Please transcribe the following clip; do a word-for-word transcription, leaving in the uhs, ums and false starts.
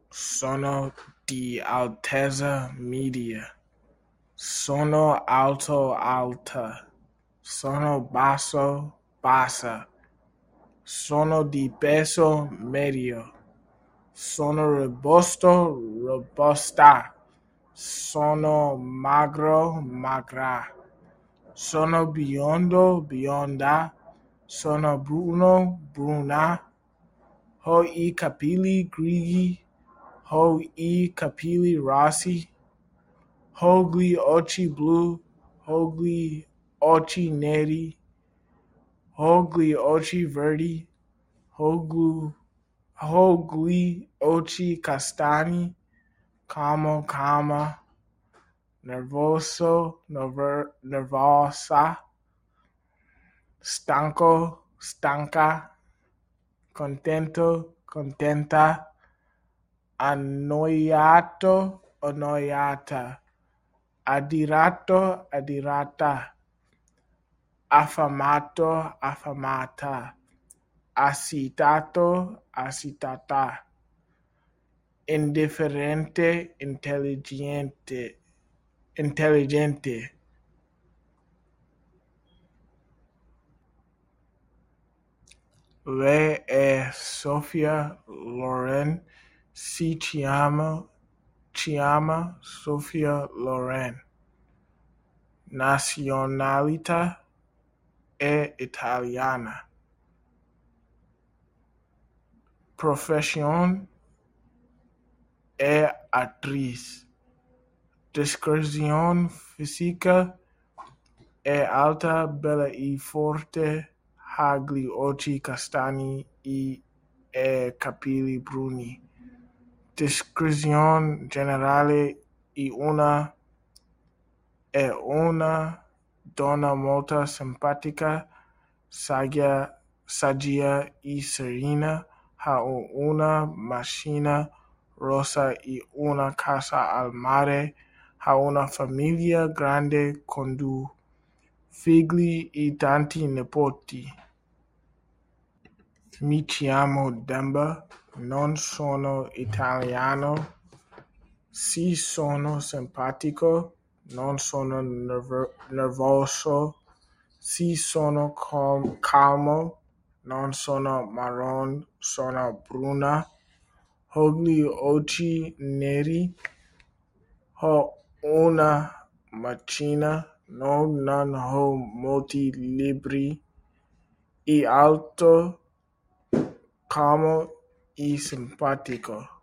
Sono di altezza media. Sono alto alta. Sono basso bassa. Sono di peso medio. Sono robusto robusta. Sono magro magra. Sono biondo bionda. Sono bruno bruna. Ho i capelli grigi. Ho i capelli rossi. Ho gli occhi blu. Ho gli occhi neri. Ho gli occhi verdi. Ho gli, ho gli occhi castani. Calmo calma. Nervoso nerver, nervosa. Stanco stanca. Contento contenta. Annoiato annoiata. Adirato adirata. Affamato affamata. Assitato assitata. Indifferente intelligente intelligente. Lei è Sofia Loren. Si chiama chiama Sofia Loren. Nazionalità è italiana. Professione è attrice. Descrizione fisica è alta, bella e forte. Ha gli occhi castani e capelli bruni. Descrizione generale è una è una donna molto simpatica, saggia, saggia e serena. Ha una macchina rossa e una casa al mare. Ha una famiglia grande con due figli e tanti nipoti. Mi chiamo Demba, non sono italiano. Sì, sono simpatico, non sono nervo- nervoso. Sì, sono cal- calmo, non sono marron, sono bruna. Ho gli occhi neri. Ho una macchina, no, non ho molti libri. E alto, calmo e simpatico.